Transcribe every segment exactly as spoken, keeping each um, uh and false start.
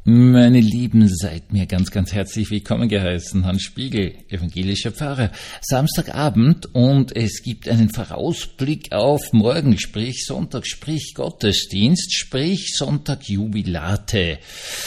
Meine Lieben, seid mir ganz, ganz herzlich willkommen geheißen. Hans Spiegel, evangelischer Pfarrer. Samstagabend und es gibt einen Vorausblick auf morgen, sprich Sonntag, sprich Gottesdienst, sprich Sonntag Jubilate.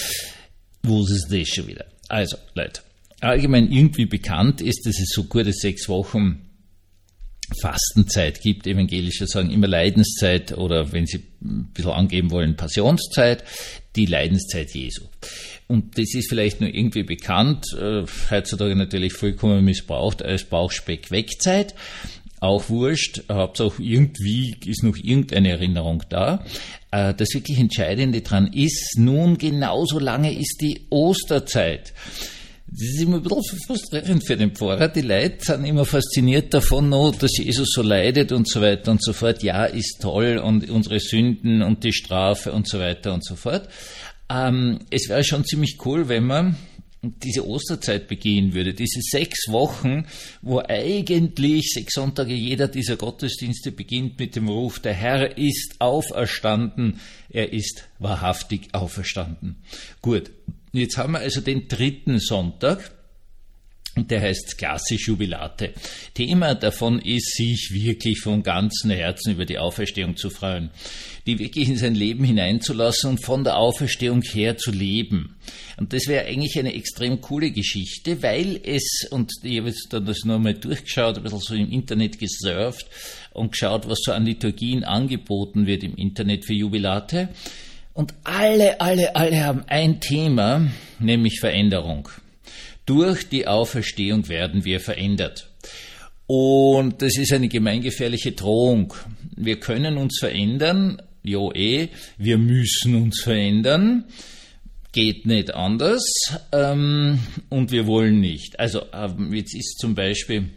Wo ist das schon wieder? Also, Leute, allgemein irgendwie bekannt ist, dass es so gute sechs Wochen Fastenzeit gibt. Evangelische sagen immer Leidenszeit oder, wenn sie ein bisschen angeben wollen, Passionszeit, die Leidenszeit Jesu. Und das ist vielleicht nur irgendwie bekannt, äh, heutzutage natürlich vollkommen missbraucht als Bauchspeck-Wegzeit. Auch wurscht, Hauptsache irgendwie ist noch irgendeine Erinnerung da. Äh, das wirklich Entscheidende dran ist, nun genauso lange ist die Osterzeit. Das ist immer ein bisschen frustrierend für den Pfarrer. Die Leute sind immer fasziniert davon, no, dass Jesus so leidet und so weiter und so fort. Ja, ist toll und unsere Sünden und die Strafe und so weiter und so fort. Ähm, es wäre schon ziemlich cool, wenn man diese Osterzeit begehen würde. Diese sechs Wochen, wo eigentlich sechs Sonntage jeder dieser Gottesdienste beginnt mit dem Ruf, der Herr ist auferstanden, er ist wahrhaftig auferstanden. Gut. Jetzt haben wir also den dritten Sonntag und der heißt klassisch Jubilate. Thema davon ist, sich wirklich von ganzem Herzen über die Auferstehung zu freuen, die wirklich in sein Leben hineinzulassen und von der Auferstehung her zu leben. Und das wäre eigentlich eine extrem coole Geschichte, weil es, und ich habe jetzt dann das nochmal durchgeschaut, ein bisschen so im Internet gesurft und geschaut, was so an Liturgien angeboten wird im Internet für Jubilate. Und alle, alle, alle haben ein Thema, nämlich Veränderung. Durch die Auferstehung werden wir verändert. Und das ist eine gemeingefährliche Drohung. Wir können uns verändern, jo eh, wir müssen uns verändern, geht nicht anders, ähm, und wir wollen nicht. Also ähm, jetzt ist zum Beispiel...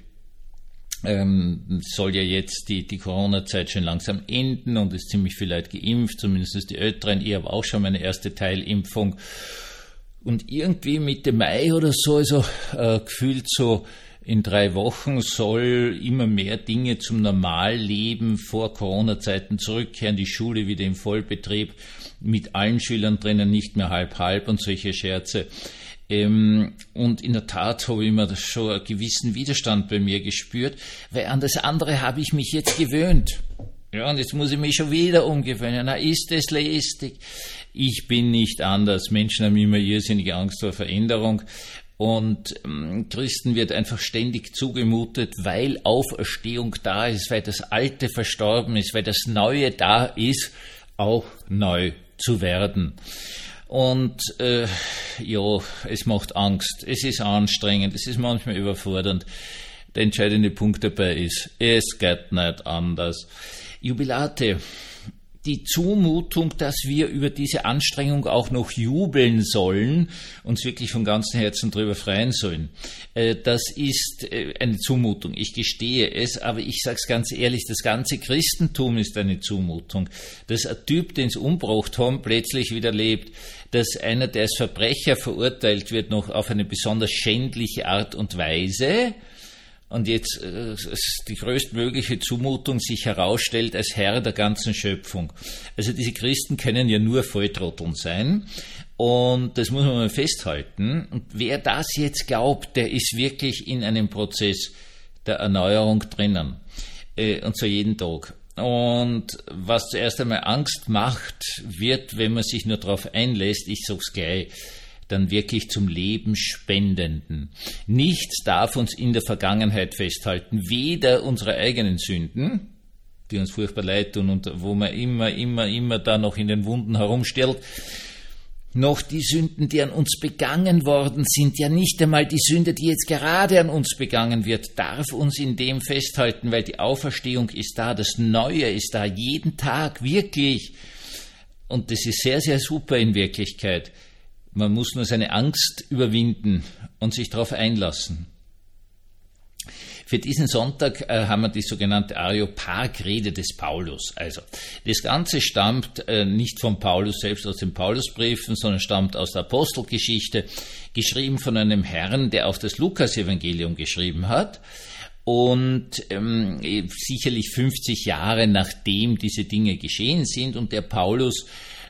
Ähm, soll ja jetzt die, die Corona-Zeit schon langsam enden und es ziemlich viele Leute geimpft, zumindest die Älteren. Ich habe auch schon meine erste Teilimpfung. Und irgendwie Mitte Mai oder so, also äh, gefühlt so in drei Wochen soll immer mehr Dinge zum Normalleben vor Corona-Zeiten zurückkehren, die Schule wieder im Vollbetrieb, mit allen Schülern drinnen, nicht mehr halb-halb und solche Scherze. Ähm, und in der Tat habe ich immer schon einen gewissen Widerstand bei mir gespürt, weil an das andere habe ich mich jetzt gewöhnt. Ja, und jetzt muss ich mich schon wieder umgewöhnen. Na, ist das lästig? Ich bin nicht anders. Menschen haben immer irrsinnige Angst vor Veränderung. Und ähm, Christen wird einfach ständig zugemutet, weil Auferstehung da ist, weil das Alte verstorben ist, weil das Neue da ist, auch neu zu werden. Und äh, ja, es macht Angst, es ist anstrengend, es ist manchmal überfordernd. Der entscheidende Punkt dabei ist, es geht nicht anders. Jubilate, die Zumutung, dass wir über diese Anstrengung auch noch jubeln sollen, uns wirklich von ganzem Herzen drüber freuen sollen, äh, das ist äh, eine Zumutung. Ich gestehe es, aber ich sage es ganz ehrlich, das ganze Christentum ist eine Zumutung. Dass ein Typ, den es umgebracht haben, plötzlich wieder lebt, dass einer, der als Verbrecher verurteilt wird, noch auf eine besonders schändliche Art und Weise, und jetzt äh, die größtmögliche Zumutung sich herausstellt als Herr der ganzen Schöpfung. Also diese Christen können ja nur Volltrotteln sein, und das muss man mal festhalten. Und wer das jetzt glaubt, der ist wirklich in einem Prozess der Erneuerung drinnen, äh, und zwar jeden Tag. Und was zuerst einmal Angst macht, wird, wenn man sich nur darauf einlässt, ich sag's gleich, dann wirklich zum Leben Spendenden. Nichts darf uns in der Vergangenheit festhalten, weder unsere eigenen Sünden, die uns furchtbar leid tun und wo man immer, immer, immer da noch in den Wunden herumstellt, noch die Sünden, die an uns begangen worden sind, ja nicht einmal die Sünde, die jetzt gerade an uns begangen wird, darf uns in dem festhalten, weil die Auferstehung ist da, das Neue ist da, jeden Tag, wirklich. Und das ist sehr, sehr super in Wirklichkeit. Man muss nur seine Angst überwinden und sich darauf einlassen. Für diesen Sonntag äh, haben wir die sogenannte Areopag-Rede des Paulus. Also, das Ganze stammt äh, nicht von Paulus selbst aus den Paulusbriefen, sondern stammt aus der Apostelgeschichte, geschrieben von einem Herrn, der auch das Lukas-Evangelium geschrieben hat. Und ähm, sicherlich fünfzig Jahre nachdem diese Dinge geschehen sind, und der Paulus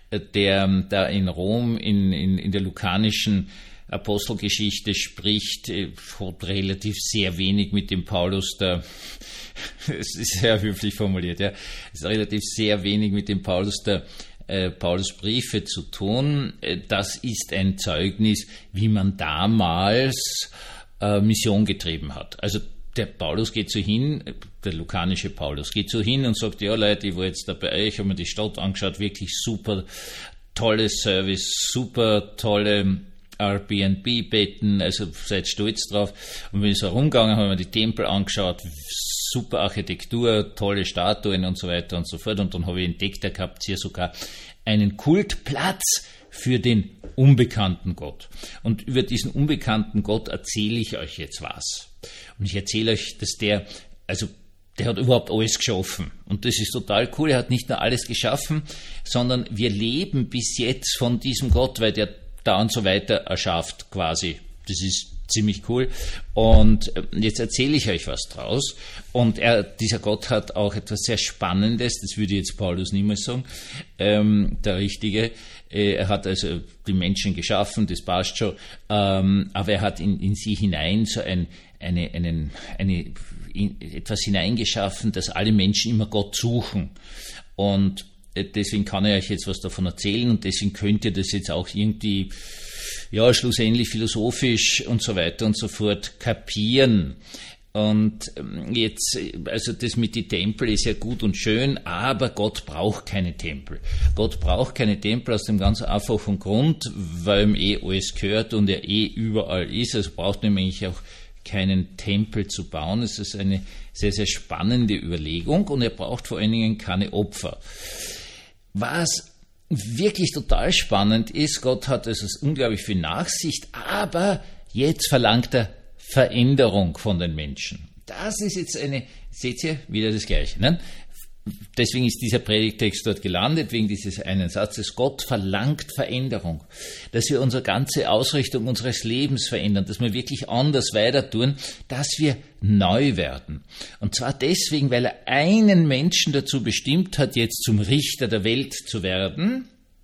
der da in Rom in, in, in der lukanischen Apostelgeschichte spricht, hat relativ sehr wenig mit dem Paulus da, es ist sehr höflich formuliert, ja, es ist relativ sehr wenig mit dem Paulus der äh, Paulus Briefe zu tun. Das ist ein Zeugnis, wie man damals äh, Mission getrieben hat. Also der Paulus geht so hin, der lukanische Paulus geht so hin und sagt, ja Leute, ich war jetzt da bei euch, habe mir die Stadt angeschaut, wirklich super, tolles Service, super tolle Airbnb-Betten, also seid stolz drauf. Und bin so herumgegangen, habe mir die Tempel angeschaut, super Architektur, tolle Statuen und so weiter und so fort. Und dann habe ich entdeckt, da habt ihr sogar einen Kultplatz für den unbekannten Gott. Und über diesen unbekannten Gott erzähle ich euch jetzt was. Und ich erzähle euch, dass der, also der hat überhaupt alles geschaffen. Und das ist total cool. Er hat nicht nur alles geschaffen, sondern wir leben bis jetzt von diesem Gott, weil der da und so weiter erschafft quasi. Das ist ziemlich cool. Und jetzt erzähle ich euch was draus. Und er, dieser Gott hat auch etwas sehr Spannendes, das würde jetzt Paulus niemals sagen, ähm, der Richtige. Er hat also die Menschen geschaffen, das passt schon, ähm, aber er hat in, in sie hinein so ein, eine, einen, eine, in, etwas hineingeschaffen, dass alle Menschen immer Gott suchen. Und deswegen kann ich euch jetzt was davon erzählen und deswegen könnt ihr das jetzt auch irgendwie, ja, schlussendlich philosophisch und so weiter und so fort kapieren. Und jetzt, also das mit die Tempel ist ja gut und schön, aber Gott braucht keine Tempel. Gott braucht keine Tempel aus dem ganz einfachen Grund, weil ihm eh alles gehört und er eh überall ist. Also braucht nämlich auch keinen Tempel zu bauen. Es ist eine sehr, sehr spannende Überlegung und er braucht vor allen Dingen keine Opfer. Was wirklich total spannend ist, Gott hat also unglaublich viel Nachsicht, aber jetzt verlangt er Veränderung von den Menschen. Das ist jetzt eine, seht ihr, wieder das Gleiche. Ne? Deswegen ist dieser Predigtext dort gelandet, wegen dieses einen Satzes. Gott verlangt Veränderung, dass wir unsere ganze Ausrichtung unseres Lebens verändern, dass wir wirklich anders weiter tun, dass wir neu werden. Und zwar deswegen, weil er einen Menschen dazu bestimmt hat, jetzt zum Richter der Welt zu werden.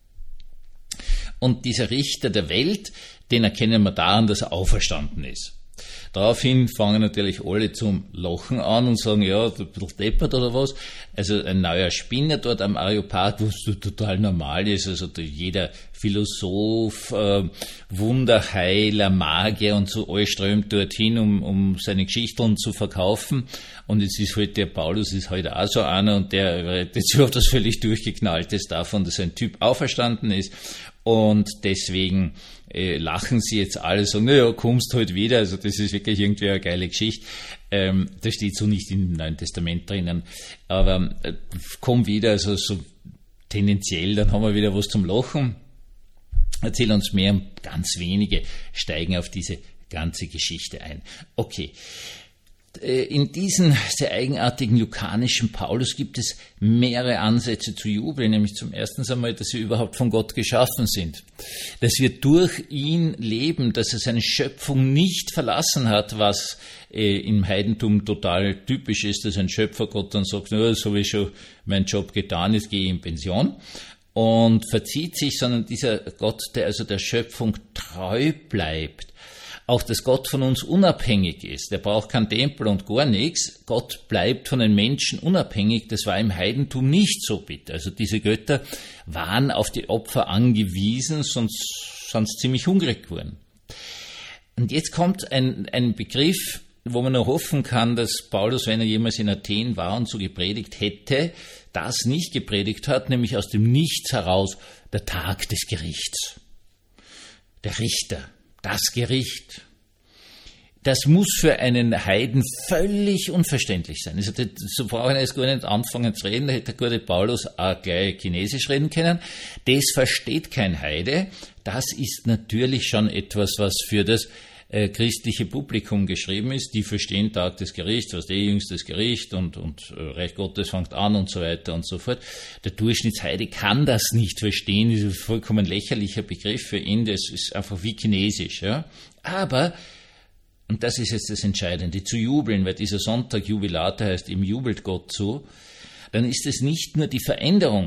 Und dieser Richter der Welt, den erkennen wir daran, dass er auferstanden ist. Daraufhin fangen natürlich alle zum Lachen an und sagen, ja, du bist ein bisschen deppert oder was. Also ein neuer Spinner dort am Areopag, was total normal ist. Also jeder Philosoph, äh, Wunderheiler, Magier und so, alles strömt dorthin, um, um seine Geschichten zu verkaufen. Und jetzt ist halt der Paulus ist halt auch so einer und der redet jetzt überhaupt das völlig Durchgeknalltes davon, dass ein Typ auferstanden ist. Und deswegen äh, lachen sie jetzt alle, sagen, naja, kommst halt wieder, also das ist wirklich irgendwie eine geile Geschichte. Ähm, das steht so nicht im Neuen Testament drinnen, aber äh, komm wieder, also so tendenziell, dann haben wir wieder was zum Lachen. Erzähl uns mehr, und ganz wenige steigen auf diese ganze Geschichte ein. Okay. In diesem sehr eigenartigen lukanischen Paulus gibt es mehrere Ansätze zu jubeln, nämlich zum ersten einmal, dass wir überhaupt von Gott geschaffen sind, dass wir durch ihn leben, dass er seine Schöpfung nicht verlassen hat, was äh, im Heidentum total typisch ist, dass ein Schöpfergott dann sagt, no, so habe ich schon meinen Job getan, jetzt gehe ich in Pension und verzieht sich, sondern dieser Gott, der also der Schöpfung treu bleibt. Auch, dass Gott von uns unabhängig ist. Der braucht keinen Tempel und gar nichts. Gott bleibt von den Menschen unabhängig. Das war im Heidentum nicht so, bitte. Also diese Götter waren auf die Opfer angewiesen, sonst sind sie ziemlich hungrig geworden. Und jetzt kommt ein, ein Begriff, wo man nur hoffen kann, dass Paulus, wenn er jemals in Athen war und so gepredigt hätte, das nicht gepredigt hat, nämlich aus dem Nichts heraus der Tag des Gerichts. Der Richter. Das Gericht, das muss für einen Heiden völlig unverständlich sein. Also, das, so brauchen wir jetzt gar nicht anfangen zu reden, da hätte der gute Paulus auch gleich Chinesisch reden können. Das versteht kein Heide. Das ist natürlich schon etwas, was für das äh, christliche Publikum geschrieben ist. Die verstehen Tag des Gerichts, was der jüngstes Gericht und, und äh, Reich Gottes fängt an und so weiter und so fort. Der Durchschnittsheide kann das nicht verstehen. Das ist ein vollkommen lächerlicher Begriff für ihn. Das ist einfach wie Chinesisch. Ja? Aber, und das ist jetzt das Entscheidende, zu jubeln, weil dieser Sonntag Jubilate heißt, ihm jubelt Gott zu, dann ist es nicht nur die Veränderung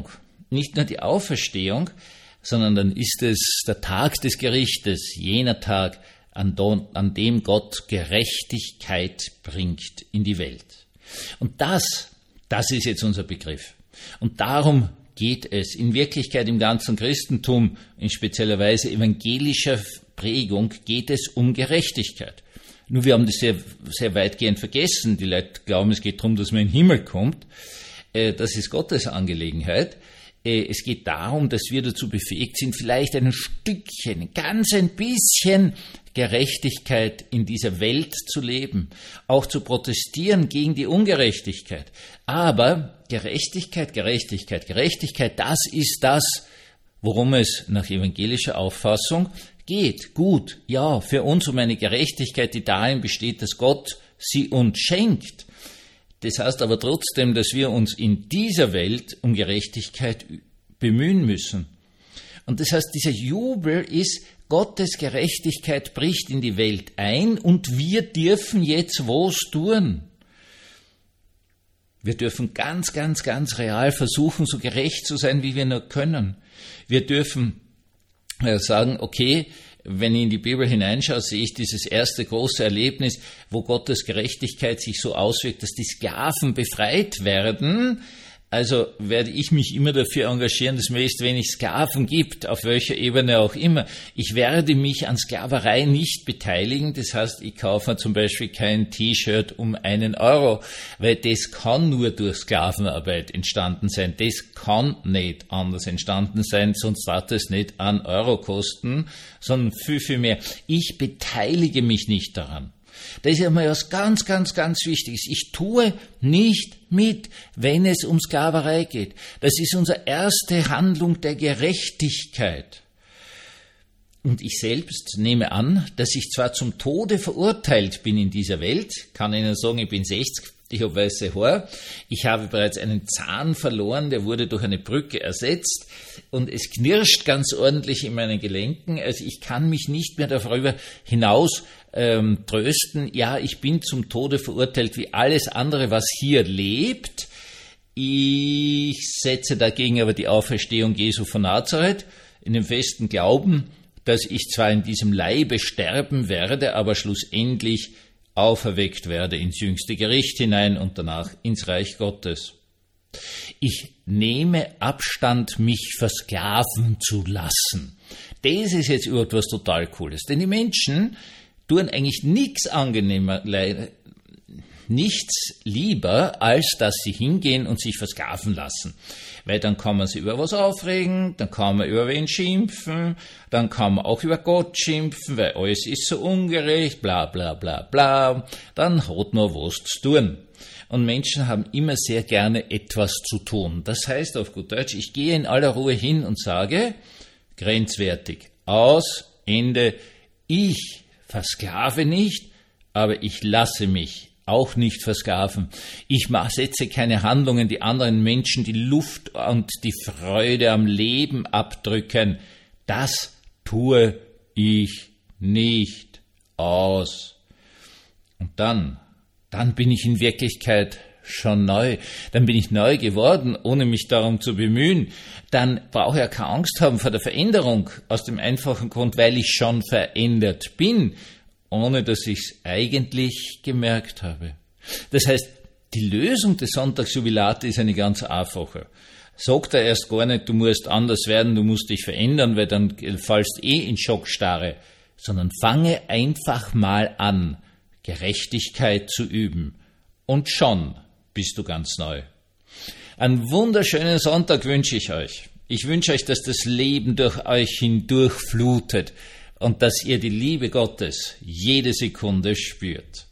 nicht nur die Auferstehung, sondern dann ist es der Tag des Gerichtes, jener Tag, an dem Gott Gerechtigkeit bringt in die Welt. Und das, das ist jetzt unser Begriff. Und darum geht es in Wirklichkeit im ganzen Christentum, in spezieller Weise evangelischer Prägung, geht es um Gerechtigkeit. Nur wir haben das sehr, sehr weitgehend vergessen. Die Leute glauben, es geht darum, dass man in den Himmel kommt. Das ist Gottes Angelegenheit. Es geht darum, dass wir dazu befähigt sind, vielleicht ein Stückchen, ganz ein bisschen Gerechtigkeit in dieser Welt zu leben, auch zu protestieren gegen die Ungerechtigkeit. Aber Gerechtigkeit, Gerechtigkeit, Gerechtigkeit, das ist das, worum es nach evangelischer Auffassung geht. Gut, ja, für uns um eine Gerechtigkeit, die darin besteht, dass Gott sie uns schenkt. Das heißt aber trotzdem, dass wir uns in dieser Welt um Gerechtigkeit bemühen müssen. Und das heißt, dieser Jubel ist, Gottes Gerechtigkeit bricht in die Welt ein und wir dürfen jetzt was tun. Wir dürfen ganz, ganz, ganz real versuchen, so gerecht zu sein, wie wir nur können. Wir dürfen sagen, okay, wenn ich in die Bibel hineinschaue, sehe ich dieses erste große Erlebnis, wo Gottes Gerechtigkeit sich so auswirkt, dass die Sklaven befreit werden. Also werde ich mich immer dafür engagieren, dass es möglichst wenig Sklaven gibt, auf welcher Ebene auch immer. Ich werde mich an Sklaverei nicht beteiligen. Das heißt, ich kaufe zum Beispiel kein T-Shirt um einen Euro, weil das kann nur durch Sklavenarbeit entstanden sein. Das kann nicht anders entstanden sein, sonst wird es nicht einen Euro kosten, sondern viel, viel mehr. Ich beteilige mich nicht daran. Das ist einmal was ganz, ganz, ganz Wichtiges. Ich tue nicht mit, wenn es um Sklaverei geht. Das ist unsere erste Handlung der Gerechtigkeit. Und ich selbst nehme an, dass ich zwar zum Tode verurteilt bin in dieser Welt, kann Ihnen sagen, ich bin sechzig, ich habe weiße Haare, ich habe bereits einen Zahn verloren, der wurde durch eine Brücke ersetzt und es knirscht ganz ordentlich in meinen Gelenken, also ich kann mich nicht mehr darüber hinaus ähm, trösten, ja, ich bin zum Tode verurteilt wie alles andere, was hier lebt. Ich setze dagegen aber die Auferstehung Jesu von Nazareth in dem festen Glauben, dass ich zwar in diesem Leibe sterben werde, aber schlussendlich auferweckt werde ins jüngste Gericht hinein und danach ins Reich Gottes. Ich nehme Abstand, mich versklaven zu lassen. Das ist jetzt überhaupt was total Cooles, denn die Menschen tun eigentlich nichts angenehmer, nichts lieber, als dass sie hingehen und sich versklaven lassen. Weil dann kann man sich über was aufregen, dann kann man über wen schimpfen, dann kann man auch über Gott schimpfen, weil alles ist so ungerecht, bla bla bla bla. Dann hat man was zu tun. Und Menschen haben immer sehr gerne etwas zu tun. Das heißt auf gut Deutsch, ich gehe in aller Ruhe hin und sage, grenzwertig, aus, Ende, ich versklave nicht, aber ich lasse mich auch nicht versklaven. Ich setze keine Handlungen, die anderen Menschen die Luft und die Freude am Leben abdrücken. Das tue ich nicht aus. Und dann, dann bin ich in Wirklichkeit schon neu. Dann bin ich neu geworden, ohne mich darum zu bemühen. Dann brauche ich ja keine Angst haben vor der Veränderung, aus dem einfachen Grund, weil ich schon verändert bin, ohne dass ich es eigentlich gemerkt habe. Das heißt, die Lösung des Sonntagsjubilate ist eine ganz einfache. Sagt er erst gar nicht, du musst anders werden, du musst dich verändern, weil dann fallst eh in Schockstarre, sondern fange einfach mal an, Gerechtigkeit zu üben. Und schon bist du ganz neu. Einen wunderschönen Sonntag wünsche ich euch. Ich wünsche euch, dass das Leben durch euch hindurch flutet und dass ihr die Liebe Gottes jede Sekunde spürt.